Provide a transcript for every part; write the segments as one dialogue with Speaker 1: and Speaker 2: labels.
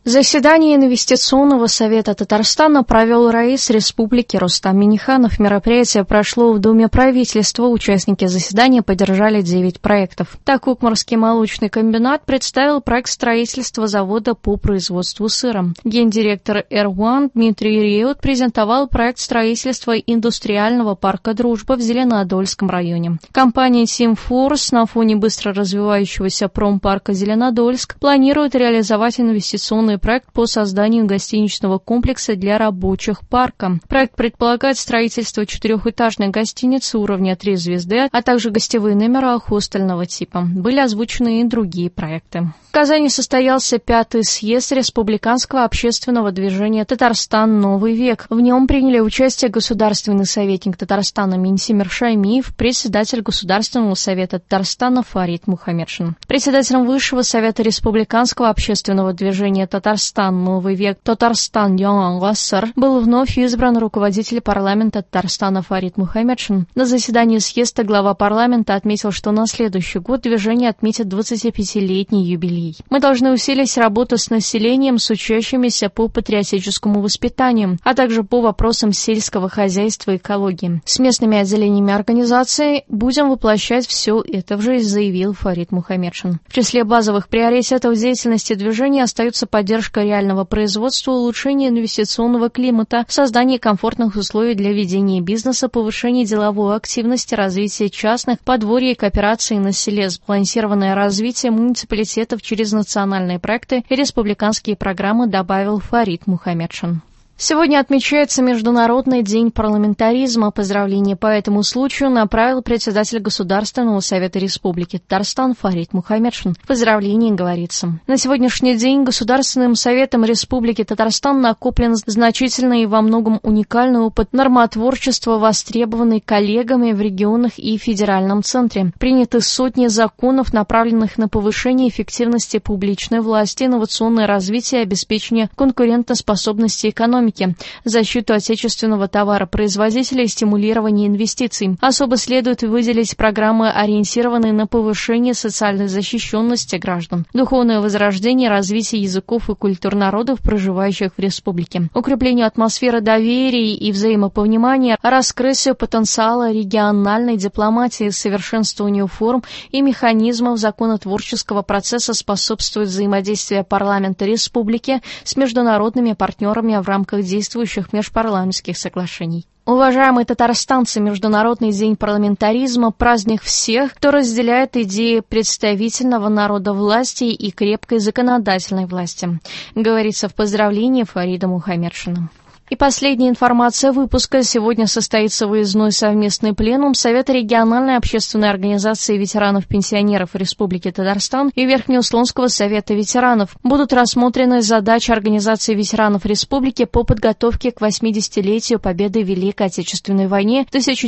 Speaker 1: Заседание Инвестиционного совета Татарстана провел раис Республики Рустам Минниханов. Мероприятие прошло в Доме правительства. Участники заседания поддержали 9 проектов. Так, Укмарский молочный комбинат представил проект строительства завода по производству сыра. Гендиректор Р1 Дмитрий Реут презентовал проект строительства индустриального парка «Дружба» в Зеленодольском районе. Компания Teamforce на фоне быстро развивающегося промпарка Зеленодольск планирует реализовать инвестиционный проект по созданию гостиничного комплекса для рабочих парка. Проект предполагает строительство 4-этажной гостиницы уровня 3 звезды, а также гостевые номера хостельного типа. Были озвучены и другие проекты. В Казани состоялся 5-й съезд Республиканского общественного движения «Татарстан. Новый век». В нем приняли участие государственный советник Татарстана Минтимир Шаймиев, председатель Государственного совета Татарстана Фарид Мухаммедшин. Председателем Высшего совета Республиканского общественного движения «Татарстан. Новый век» Татарстан Яңа Ғасыр был вновь избран руководитель парламента Татарстана Фарид Мухаммедшин. На заседании съезда глава парламента отметил, что на следующий год движение отметит 25-летний юбилей. Мы должны усилить работу с населением, с учащимися по патриотическому воспитанию, а также по вопросам сельского хозяйства и экологии. С местными отделениями организации будем воплощать все это в жизнь, заявил Фарид Мухаммедшин. В числе базовых приоритетов деятельности движения остаются поддержка реального производства, улучшение инвестиционного климата, создание комфортных условий для ведения бизнеса, повышение деловой активности, развитие частных, подворья и кооперации на селе, сбалансированное развитие муниципалитетов через национальные проекты и республиканские программы, добавил Фарид Мухаммедшин. Сегодня отмечается Международный день парламентаризма. Поздравления по этому случаю направил председатель Государственного совета Республики Татарстан Фарид Мухаммедшин. В поздравлении говорится: на сегодняшний день Государственным советом Республики Татарстан накоплен значительный и во многом уникальный опыт нормотворчества, востребованный коллегами в регионах и федеральном центре. Приняты сотни законов, направленных на повышение эффективности публичной власти, инновационное развитие и обеспечение конкурентоспособности экономики, защиту отечественного товаропроизводителя и стимулирование инвестиций. Особо следует выделить программы, ориентированные на повышение социальной защищенности граждан, духовное возрождение, развитие языков и культур народов, проживающих в республике, укреплению атмосферы доверия и взаимопонимания, раскрытию потенциала региональной дипломатии, совершенствованию форм и механизмов законотворческого процесса, способствует взаимодействию парламента республики с международными партнерами в рамках действующих межпарламентских соглашений. Уважаемые татарстанцы, Международный день парламентаризма – праздник всех, кто разделяет идеи представительного народа власти и крепкой законодательной власти, говорится в поздравлении Фарида Мухаммедшина. И последняя информация выпуска. Сегодня состоится выездной совместный пленум Совета региональной общественной организации ветеранов-пенсионеров Республики Татарстан и Верхнеуслонского совета ветеранов. Будут рассмотрены задачи организации ветеранов республики по подготовке к 80-летию победы в Великой Отечественной войне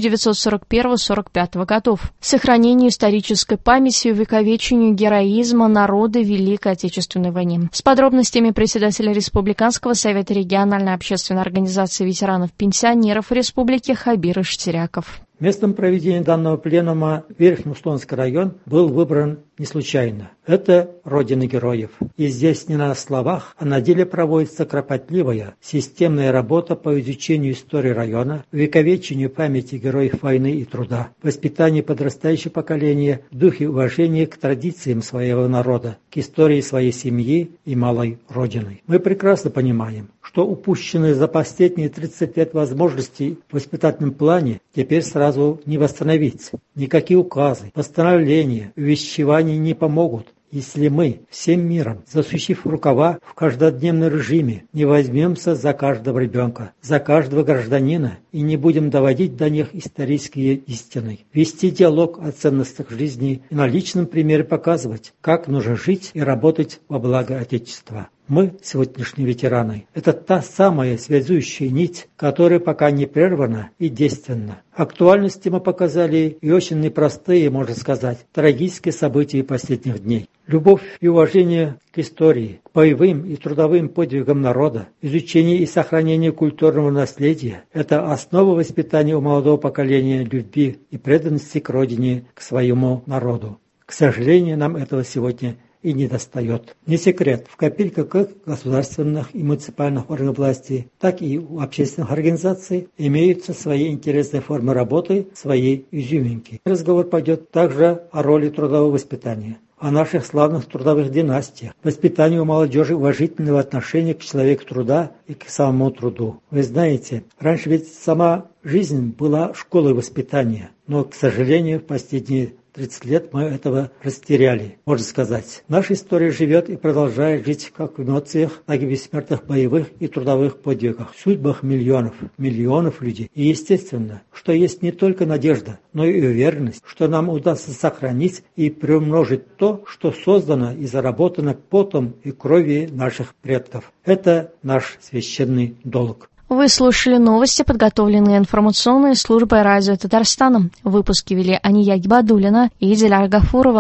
Speaker 1: 1941-1945 годов, сохранению исторической памяти и увековечению героизма народа в Великой Отечественной войне. С подробностями председателя Республиканского совета региональной общественной организации ветеранов-пенсионеров Республики Хабир Иштеряков.
Speaker 2: Местом проведения данного пленума Верхнеуслонский район был выбран не случайно. Это родина героев. И здесь не на словах, а на деле проводится кропотливая, системная работа по изучению истории района, увековечению памяти героев войны и труда, воспитанию подрастающего поколения в духе уважения к традициям своего народа, к истории своей семьи и малой родины. Мы прекрасно понимаем, что упущенные за последние 30 лет возможности в воспитательном плане теперь сразу не восстановить. Никакие указы, постановления, увещевания не помогут, если мы всем миром, засучив рукава в каждодневном режиме, не возьмемся за каждого ребенка, за каждого гражданина и не будем доводить до них исторические истины, вести диалог о ценностях жизни и на личном примере показывать, как нужно жить и работать во благо Отечества. Мы, сегодняшние ветераны, это та самая связующая нить, которая пока не прервана и действенна. Актуальности мы показали и очень непростые, можно сказать, трагические события последних дней. Любовь и уважение к истории, к боевым и трудовым подвигам народа, изучение и сохранение культурного наследия – это основа воспитания у молодого поколения любви и преданности к родине, к своему народу. К сожалению, нам этого сегодня и недостает. Не секрет, в копилках как государственных и муниципальных органов власти, так и у общественных организаций имеются свои интересные формы работы, свои изюминки. Разговор пойдет также о роли трудового воспитания, о наших славных трудовых династиях, воспитанию молодежи уважительного отношения к человеку труда и к самому труду. Вы знаете, раньше ведь сама жизнь была школой воспитания, но, к сожалению, в последние 30 лет мы этого растеряли, можно сказать. Наша история живет и продолжает жить как в эмоциях, так и в бессмертных боевых и трудовых подвигах, в судьбах миллионов людей. И естественно, что есть не только надежда, но и уверенность, что нам удастся сохранить и приумножить то, что создано и заработано потом и кровью наших предков. Это наш священный долг.
Speaker 1: Вы слушали новости, подготовленные информационной службой радио Татарстана. В выпуске вели Ания Гибадуллина и Диляра Гафурова.